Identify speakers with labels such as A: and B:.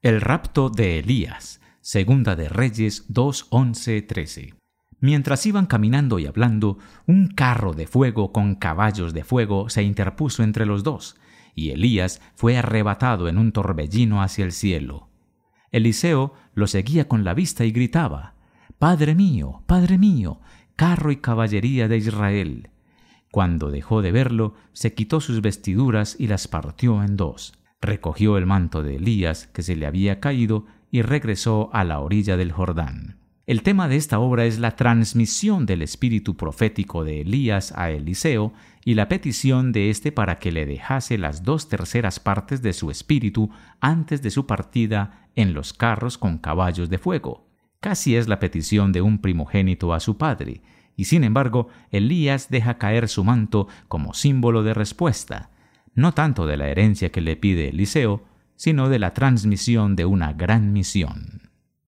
A: El rapto de Elías. Segunda de Reyes 2:11-13. Mientras iban caminando y hablando, un carro de fuego con caballos de fuego se interpuso entre los dos, y Elías fue arrebatado en un torbellino hacia el cielo. Eliseo lo seguía con la vista y gritaba: Padre mío, carro y caballería de Israel. Cuando dejó de verlo, se quitó sus vestiduras y las partió en dos. Recogió el manto de Elías que se le había caído y regresó a la orilla del Jordán. El tema de esta obra es la transmisión del espíritu profético de Elías a Eliseo y la petición de éste para que le dejase las 2/3 partes de su espíritu antes de su partida en los carros con caballos de fuego. Casi es la petición de un primogénito a su padre, y sin embargo Elías deja caer su manto como símbolo de respuesta, no tanto de la herencia que le pide Eliseo, sino de la transmisión de una gran misión.